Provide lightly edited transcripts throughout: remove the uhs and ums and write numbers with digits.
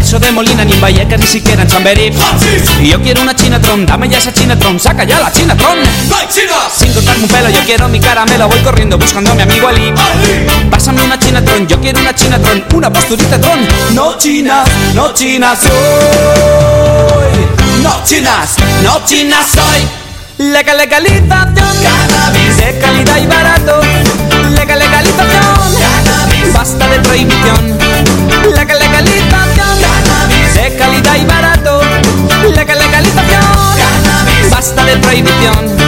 Paraíso de Molina, ni en Vallecas, ni siquiera en Chamberí. Y yo quiero una Chinatron, dame ya esa Chinatron, saca ya la Chinatron. ¡No hay chinas! Sin cortarme un pelo, yo quiero mi caramelo, voy corriendo buscando a mi amigo Ali. Pásame una Chinatron, yo quiero una Chinatron, una posturita tron. No chinas soy. No chinas soy. Legalización, cannabis de calidad y barato. Legalización, cannabis, basta de prohibición. Legalización, cannabis de calidad y barato. Legalización, cannabis, basta de prohibición.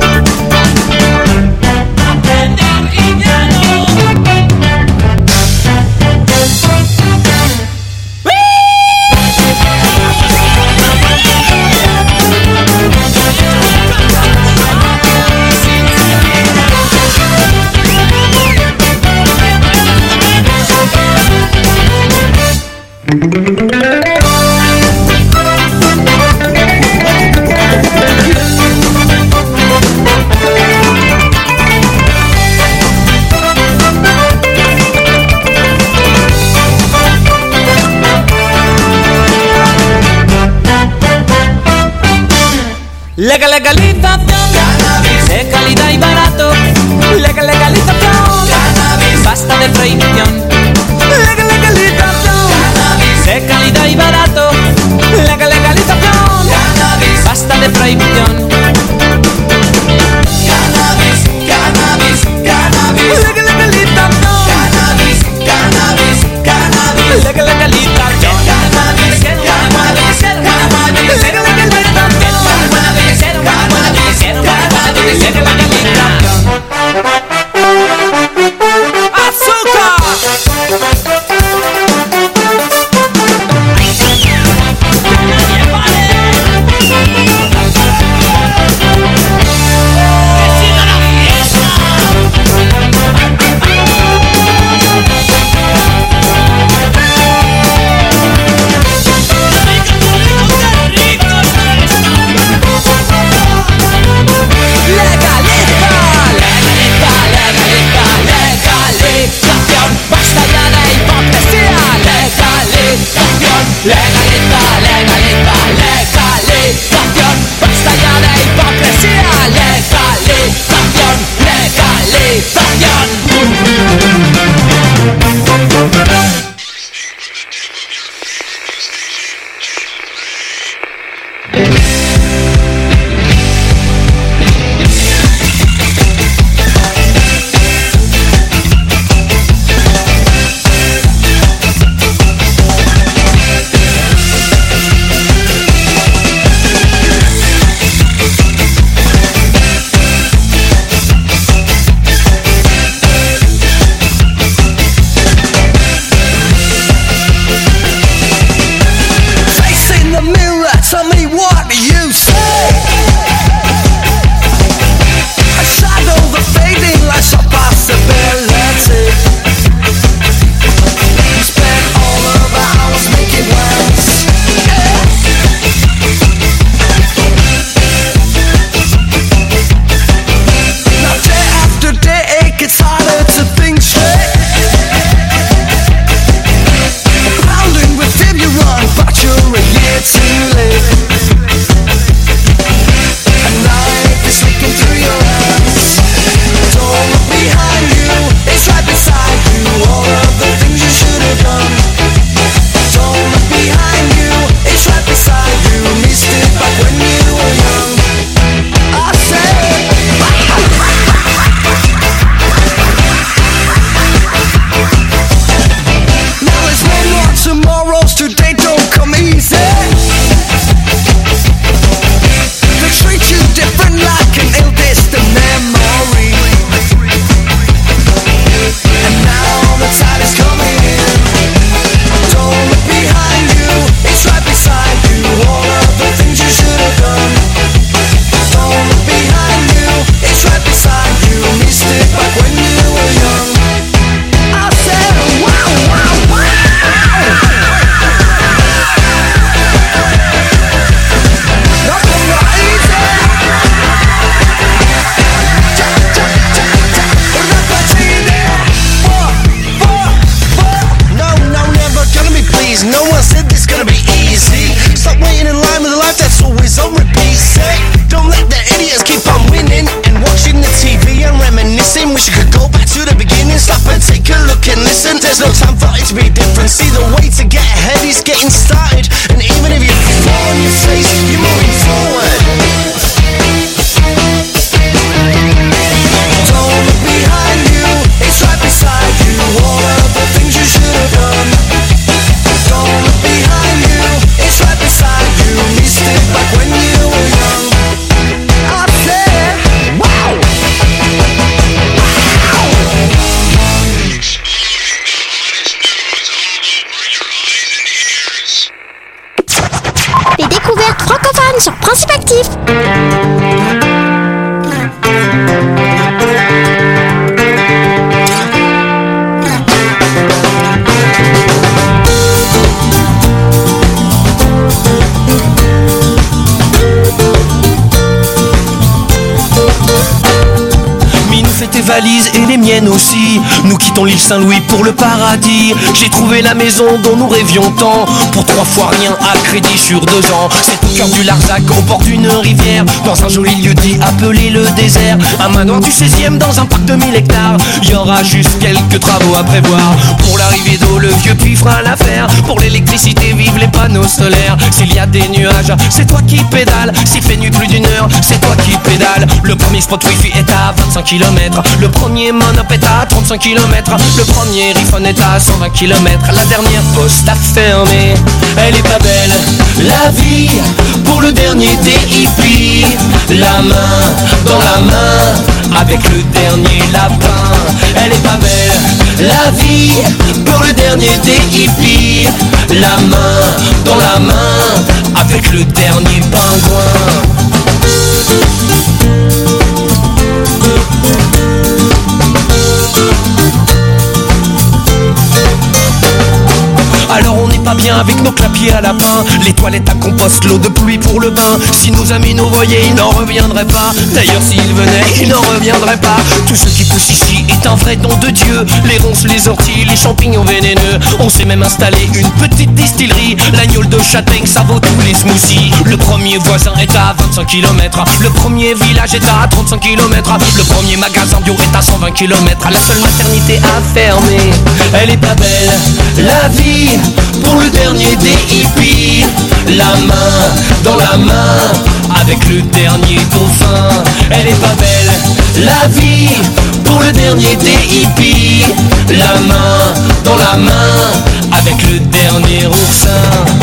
Legalización, cannabis de calidad y barato. Legalización, cannabis, basta de prohibición. Legalización, cannabis de calidad y barato. Legalización, cannabis, basta de prohibición. Cannabis, cannabis, cannabis. Legalización, cannabis, cannabis, cannabis. Legalización, cannabis, cannabis, cannabis. There's no time for it to be different. See, the way to get ahead is getting started. And even if you fall on your face, you're moving forward. Don't look behind you, it's right beside you. All of the things you should have done. Don't look behind you, it's right beside you. Missed it back when you were young. I said, wow! Les découvertes francophones sur Principe Actif. Tes valises et les miennes aussi. Nous quittons l'île Saint-Louis pour le paradis. J'ai trouvé la maison dont nous rêvions tant. Pour 3 fois rien à crédit sur 2 ans. C'est au cœur du Larzac, au bord d'une rivière. Dans un joli lieu dit appelé le désert. Un manoir du 16e dans un parc de 1000 hectares. Il y aura juste quelques travaux à prévoir. Pour l'arrivée d'eau, le vieux puits fera l'affaire. Pour l'électricité, vive les panneaux solaires. S'il y a des nuages, c'est toi qui pédales. S'il fait nuit plus d'1 heure, c'est toi qui pédales. Le premier spot wifi est à 25 km. Le premier monop est à 35 km. Le premier iPhone est à 120 km. La dernière poste a fermé. Elle est pas belle, la vie, pour le dernier des hippies. La main dans la main, avec le dernier lapin. Elle est pas belle, la vie, pour le dernier des hippies. La main dans la main, avec le dernier pingouin. Alors on n'est pas bien avec nos clapiers à lapin. Les toilettes à compost, l'eau de pluie pour le bain. Si nos amis nous voyaient, ils n'en reviendraient pas. D'ailleurs s'ils venaient, ils n'en reviendraient pas. Tout ce qui pousse ici est un vrai don de Dieu. Les ronces, les orties, les champignons vénéneux. On s'est même installé une petite distillerie. L'agneau de châtaigne, ça vaut tous les smoothies. Le premier voisin est à 25 km. Le premier village est à 35 km. Le premier magasin bio est à 120 km. La seule maternité a fermé. Elle est pas belle, la vie, pour le dernier des hippies. La main dans la main, avec le dernier dauphin. Elle est pas belle, la vie, pour le dernier des hippies. La main dans la main, avec le dernier oursin.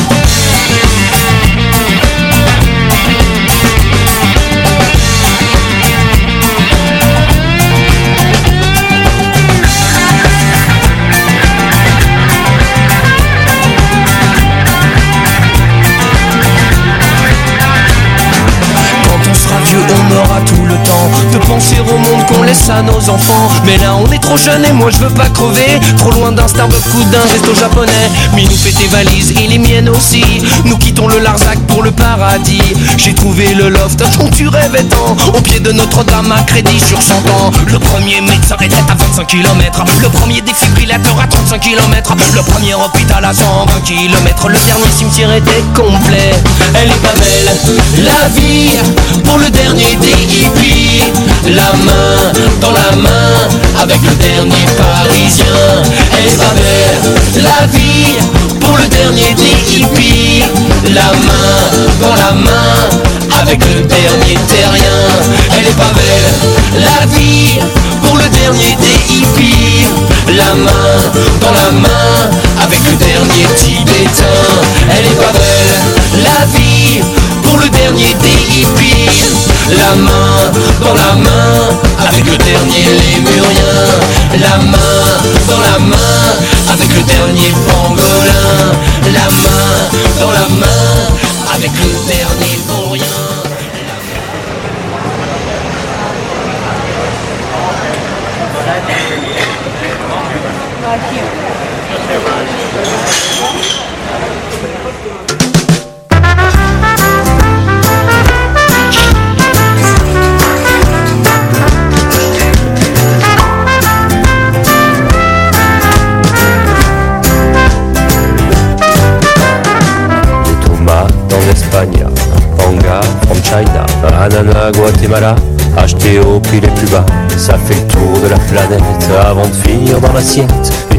On aura tout le temps de penser au monde qu'on laisse à nos enfants. Mais là on est trop jeune et moi je veux pas crever. Trop loin d'un Starbucks ou d'un resto japonais. Minou fait tes valises et les miennes aussi. Nous quittons le Larzac pour le paradis. J'ai trouvé le loft dont tu rêvais tant. Au pied de Notre-Dame à crédit sur 100 ans. Le premier médecin était à 25 km. Le premier défibrillateur à 35 km. Le premier hôpital à 120 km. Le dernier cimetière était complet. Elle est pas belle, la vie, pour le dernier des hippies. La main dans la main, avec le dernier parisien. Elle est pas belle, la vie, pour le dernier des hippies. La main dans la main, avec le dernier terrien. Elle est pas belle, la vie, pour le dernier des hippies. La main dans la main, avec le dernier tibétain. Elle est pas belle, la vie, pour le dernier des hippies. La main dans la main, avec le dernier lémurien. La main dans la main, avec le dernier pangolin. La main dans la main, avec le dernier vaurien. Panga from China, ananas Guatemala, acheté au prix les plus bas. Ça fait le tour de la planète avant de finir dans l'assiette. Une petite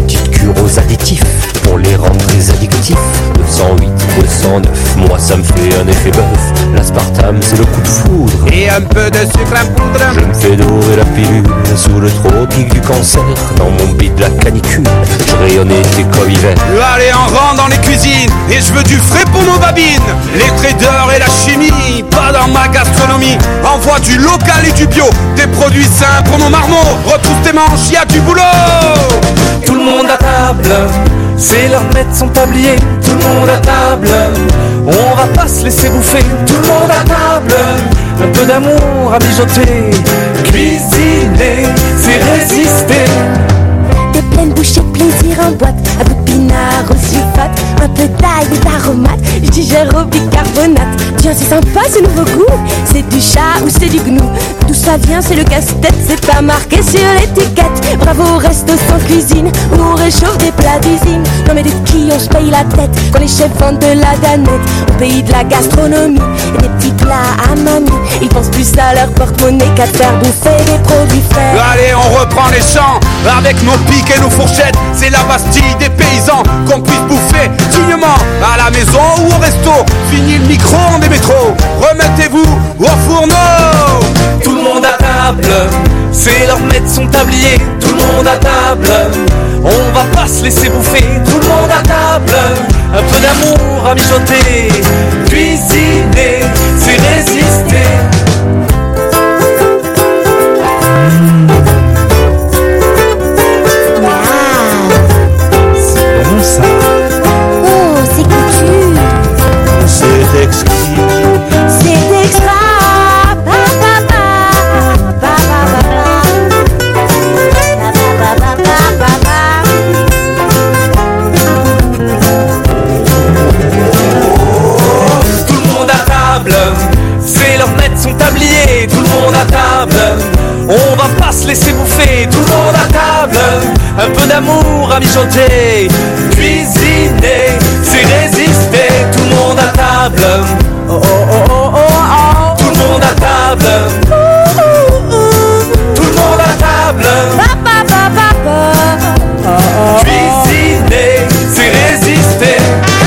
mesure aux additifs pour les rendre très addictifs. 208, 209, moi ça me fait un effet bœuf. L'aspartame c'est le coup de foudre et un peu de sucre à poudre. Je me fais dorer la pilule sous le tropique du cancer. Dans mon bide la canicule, je rayonne été comme hiver. Allez, on rentre dans les cuisines et je veux du frais pour nos babines. Les traders et la chimie, pas dans ma gastronomie. Envoie du local et du bio, des produits sains pour nos marmots. Retrouve tes manches, y a du boulot. Tout le monde à table, c'est l'heure de mettre son tablier. Tout le monde à table, on va pas se laisser bouffer. Tout le monde à table, un peu d'amour à mijoter. Cuisiner, c'est résister. Des pleines bouchées de plaisir en boîte, un peu de pinard au sulfate, un peu d'ail et d'aromates, je digère au bicarbonate. Tiens, c'est sympa ce nouveau goût, c'est du chat ou c'est du gnou. D'où ça vient, c'est le casse-tête, c'est pas marqué sur l'étiquette. Bravo au resto sans cuisine, où on réchauffe des plats d'usine. Non mais de qui on se paye la tête, quand les chefs vendent de la danette. Au pays de la gastronomie, et des petits plats à mamie. Ils pensent plus à leur porte-monnaie qu'à te faire bouffer des produits frais. Allez, on reprend les champs avec nos pics et nos fourchettes. C'est la Bastille des paysans qu'on puisse bouffer dignement à la maison ou au resto. Fini le micro-ondes des métros, remettez-vous au fourneau. Tout le monde à table, c'est l'heure de mettre son tablier. Tout le monde à table, on va pas se laisser bouffer. Tout le monde à table, un peu d'amour à mijoter. Cuisiner, c'est résister. Oh, c'est couture, C'est exquis. c'est extra. Ba, ba, ba. Ba, ba, ba, ba. Ba, ba, ba, ba, ba, ba. Tout le monde à table, c'est l'heure de mettre son tablier. Tout le monde à table, on va pas se laisser bouffer. Tout le monde à table, un peu d'amour à mijoter. Cuisiner, c'est résister. Tout le monde à table, oh oh oh oh oh oh. Tout le monde à table, tout le monde à table. Ba, ba, ba, ba, ba. Cuisiner, c'est résister.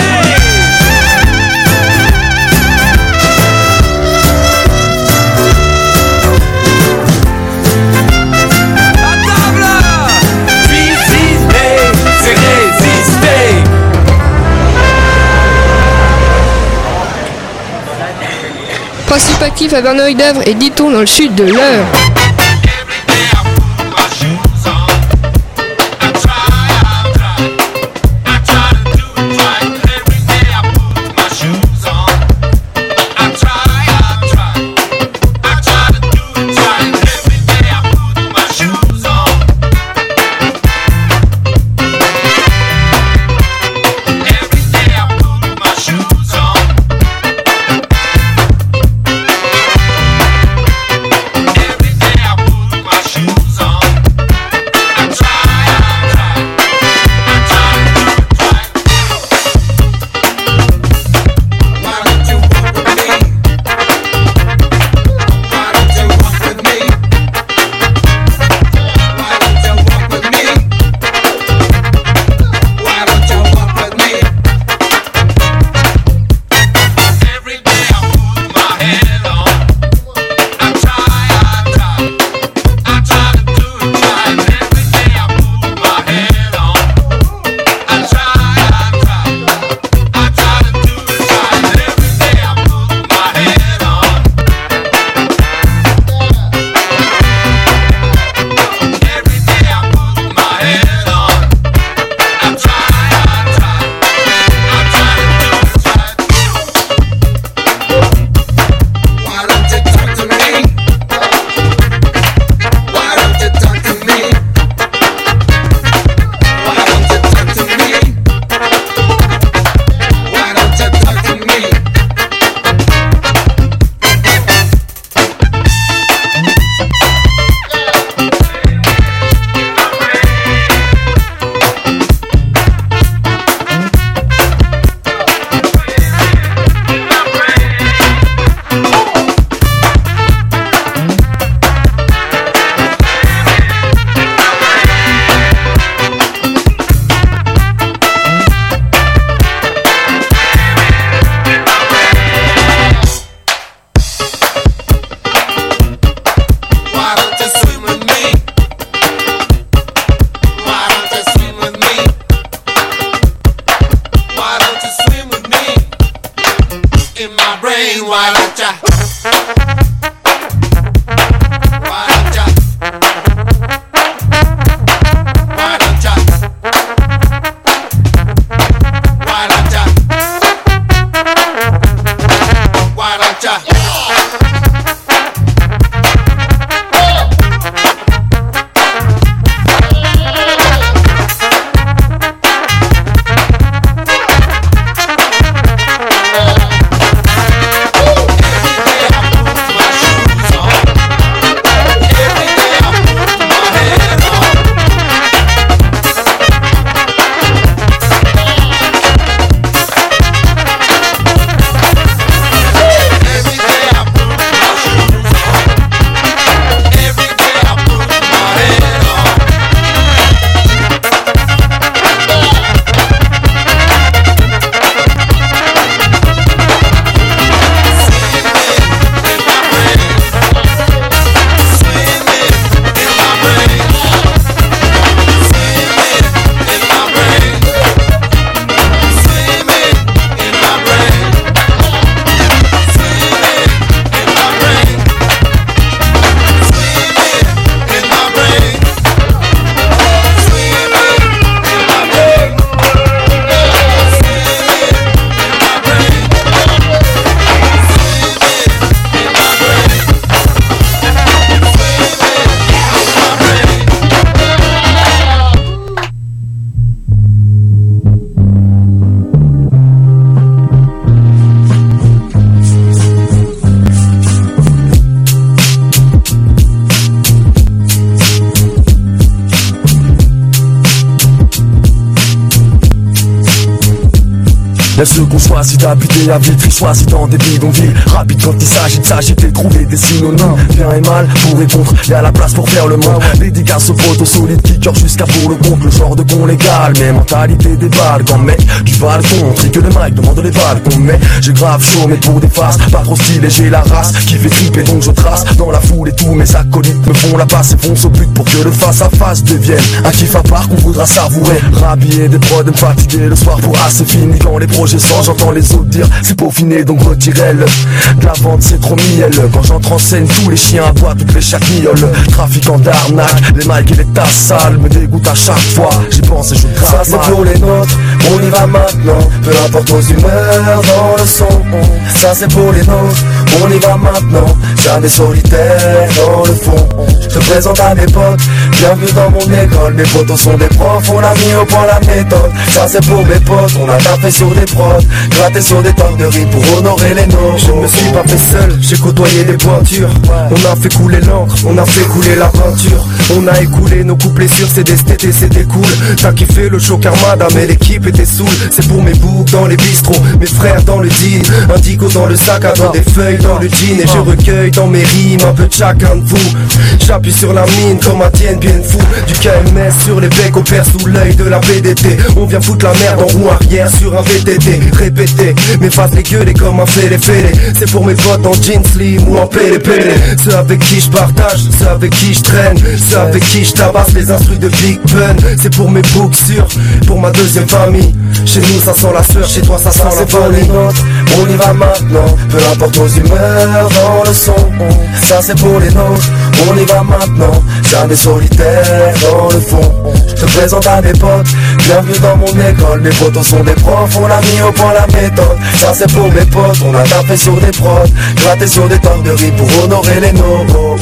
À table. Cuisiner, c'est résister. Principe actif à Verneuil-d'Avre et Diton dans le sud de l'Eure. Y'a ceux qu'on choisit d'habiter à Vitry, choisis dans des bidonvilles. Rapide quand il s'agit de s'agiter, trouver des synonymes. Bien et mal, pour et contre, y'a la place pour faire le monde. Dédicace aux potes, aux solides kickers jusqu'à pour le compte. Le genre de con légal, mais mentalité des balles. Quand mec, tu vas le contre, et que le mic demande les balles qu'on met. J'ai grave chaud, mais pour des faces, pas trop stylé, j'ai la race qui fait triper, donc je trace dans la foule et tous mes acolytes me font la passe et foncent au but pour que le face à face devienne un kiff à part qu'on voudra savourer. Rhabiller des prods, me fatiguer le soir pour assez fini. Quand les projets sortent, j'entends les autres dire c'est peaufiné, donc retirez-le. De la vente c'est trop mielleux. Quand j'entre en scène, tous les chiens aboient, toutes les chacmilles. Trafiquant d'arnaque, les mics et les tasses sales me dégoûtent à chaque fois. J'y pense et je grave. Ça c'est pour les nôtres, on y va maintenant. Peu importe nos humeurs dans le son. Ça c'est pour les nôtres, on y va maintenant. Jamais solitaire dans le fond. Je te présente à mes potes, bienvenue dans mon école. Mes potos sont des profs, on a mis au point la méthode. Ça c'est pour mes potes, on a tapé sur des prods, gratté sur des tonnes de riz pour honorer les nôtres. Je ne me suis pas fait seul, j'ai côtoyé des pointures. On a fait couler l'encre, on a fait couler la peinture. On a écoulé nos couplets sur CD, c'était cool. T'as kiffé le show Armada, mais l'équipe était saoule. C'est pour mes boucs dans les bistrots, mes frères dans le deal. Indigo dans le sac à dos, des feuilles dans le jean. Et je recueille dans mes rimes un peu de chacun de vous. J'appuie sur la mine comme un tienne bien fou. Du KMS sur les becs, on perd sous l'œil de la PDT. On vient foutre la merde en roue arrière sur un VTT. Répétez, mes faces les gueules comme un fêlé. C'est pour mes potes en jeans slim ou en pélé. Ceux avec qui je partage, ceux avec qui je traîne, ceux avec qui je tabasse les instrus de Big Pun. C'est pour mes books sûrs, pour ma deuxième famille. Chez nous ça sent la sueur, chez toi ça sent la folie. On y va maintenant, peu importe nos humeurs dans le son. Ça c'est pour les nôtres, on y va maintenant. Jamais solitaire dans le fond. Je te présente à mes potes, bienvenue dans mon école. Mes potos sont des profs, on a mis au point la méthode. Ça c'est pour mes potes, on a tapé sur des prods, gratté sur des tonnes de riz pour honorer les nôtres.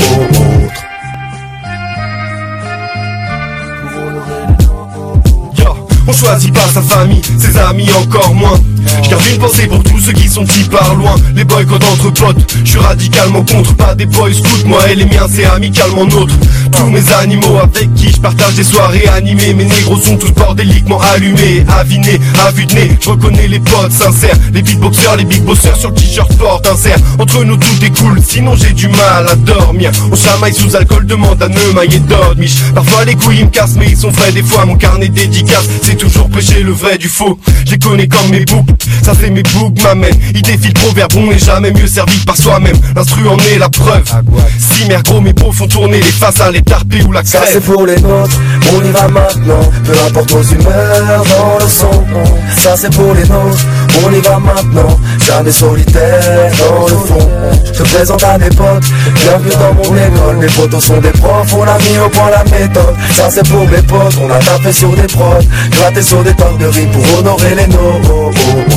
On choisit pas sa famille, ses amis encore moins. Je garde une pensée pour tous ceux qui sont petits par loin. Les boycotts entre potes, je suis radicalement contre. Pas des boys scouts, moi et les miens c'est amicalement nôtre. Tous mes animaux avec qui je partage des soirées animées. Mes négros sont tous bordéliquement allumés, avinés, à vue de nez. Je reconnais les potes sincères, les beatboxers, les big bossers. Sur le t-shirt porte insert, entre nous tout est cool, sinon j'ai du mal à dormir. On chamaille sous alcool, demande à Neumaille et Dodmich. Parfois les couilles me cassent mais ils sont vrais. Des fois mon carnet dédicace, c'est toujours pêcher le vrai du faux. Je les connais comme mes boucs, ça c'est mes boucs m'amènent. Ils défilent proverbe, on n'est jamais mieux servi par soi-même. L'instru en est la preuve. Si mère gros mes beaux font tourner les faces à l'étarpé ou la crève. Ça c'est pour les nôtres, on y va maintenant. Peu importe nos humeurs dans le son. Ça c'est pour les nôtres, on y va maintenant. Jamais solitaire dans le fond. Je te présente à mes potes, bienvenue dans mon école. Mes potos sont des profs, on a mis au point la méthode. Ça c'est pour mes potes, on a tapé sur des prods, gratté sur des tonnes de riz pour honorer les nôtres.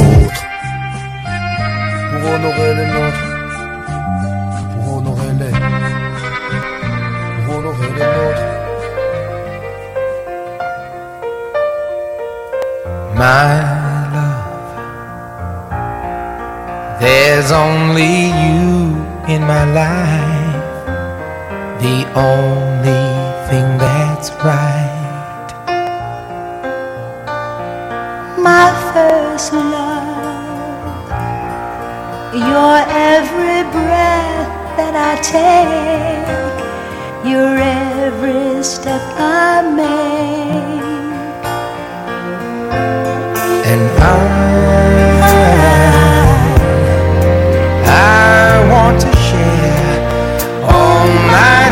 Pour honorer les nôtres. Pour honorer les. Pour honorer les nôtres. My love, there's only you in my life, the only thing that's right. My first love, your every breath that I take, your every step I make. And I want to share all my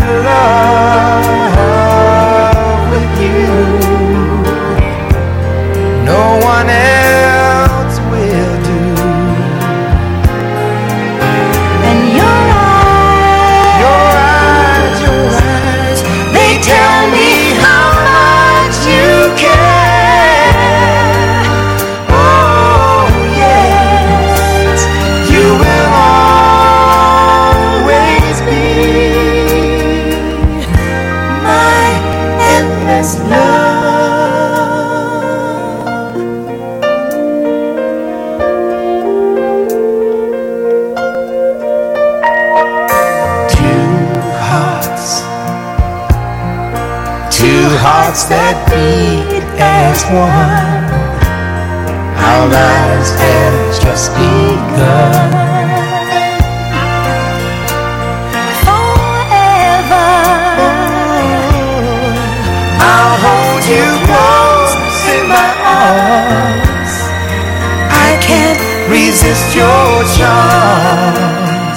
love with you. No one else will do. And your eyes, they tell me how much you care. Hearts that beat as one. our lives have just begun. Forever, I'll hold you close in my arms. I can't resist your charms.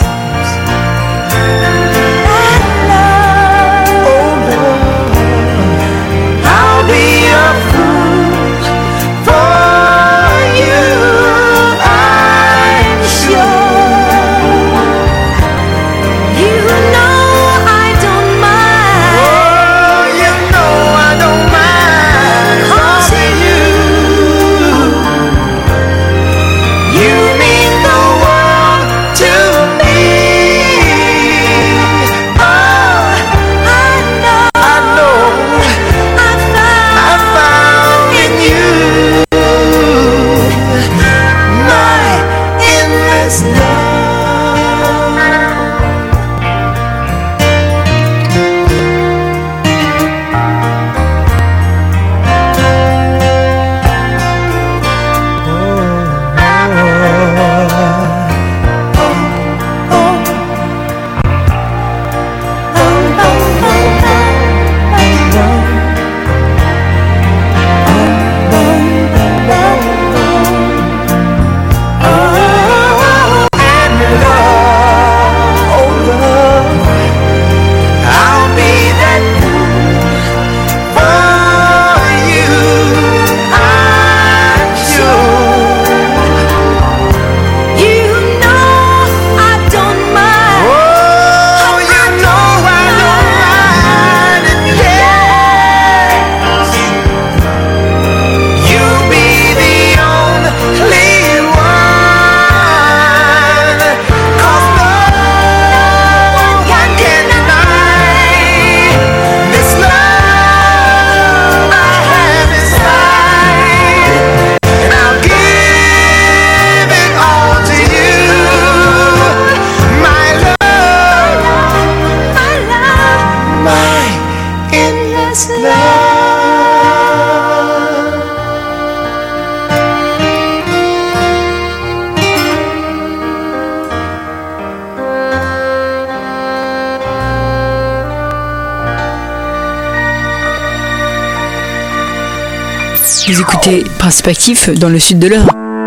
Vous écoutez Perspective dans le sud de l'Eure.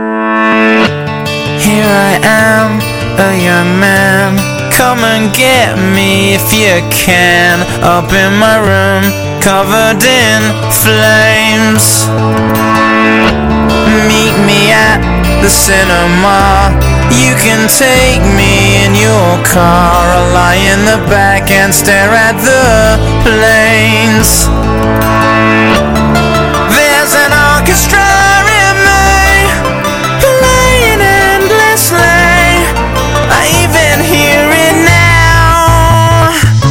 Here I am, a young man. Come and get me if you can. Up in my room, covered in flames. Meet me at the cinema. You can take me in your car. I'll lie in the back and stare at the planes. There's an orchestra in me, playing endlessly. I even hear it now.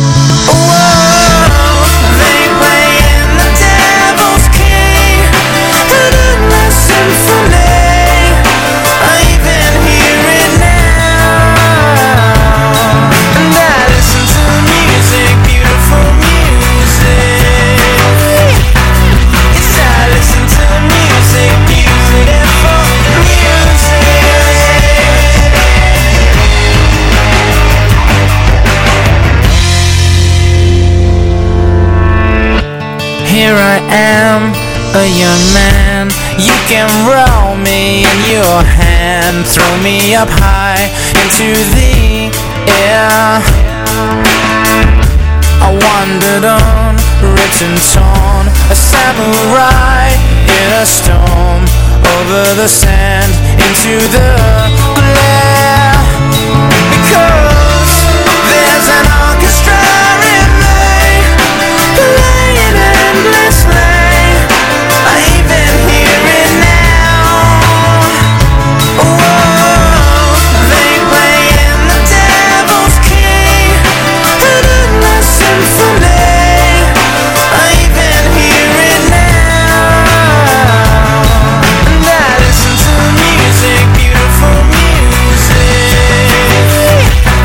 Whoa, they playing the devil's key, an endless symphony. I even hear it now. And I listen to music, beautiful music. Yes, I listen to music, beautiful music. Here I am, a young man. You can roll me in your hand, throw me up high into the air. I wandered on, ripped and torn, a samurai in a storm, over the sand, into the glare. Because there's an orchestra in me, playing endlessly. I even hear it now. Whoa, they playing the devil's key, an endless symphony. I even hear it now. And I listen to music, beautiful music.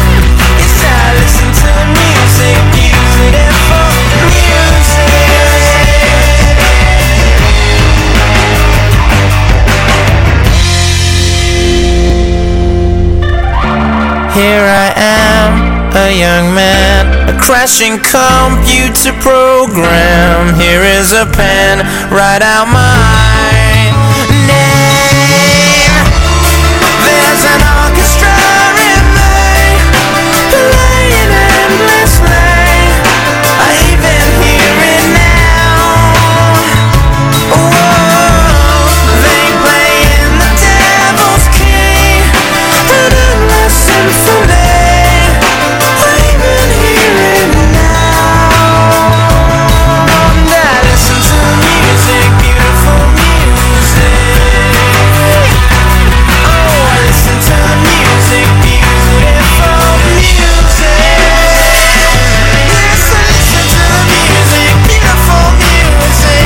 searching computer program. Here is a pen, write out my name. There's an orchestra in me, playing endlessly. I even hear it now. Whoa, they playing the devil's key, an endless symphony. I even hear it now. And I listen to music, beautiful music. Oh, I listen to music, beautiful music. Yes, I listen to music, beautiful music.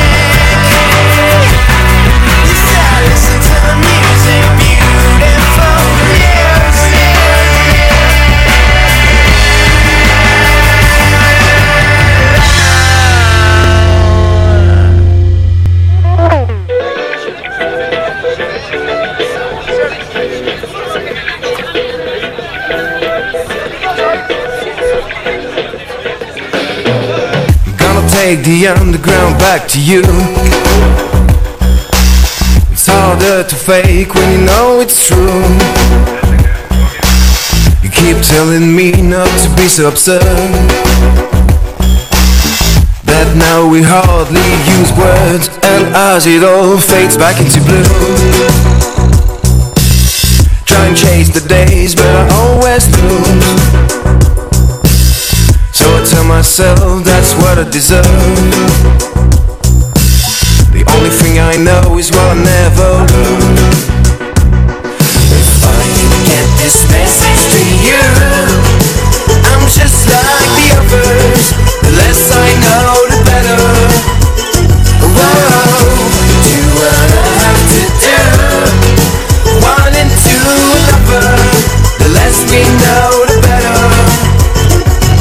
Yes, I listen to music, beautiful music. Gonna take the underground back to you. It's harder to fake when you know it's true. You keep telling me not to be so absurd, that now we hardly use words, and as it all fades back into blue. Try and chase the days, but I always lose. So I tell myself that's what I deserve. The only thing I know is what I never learned. If I can get this message to you, I'm just like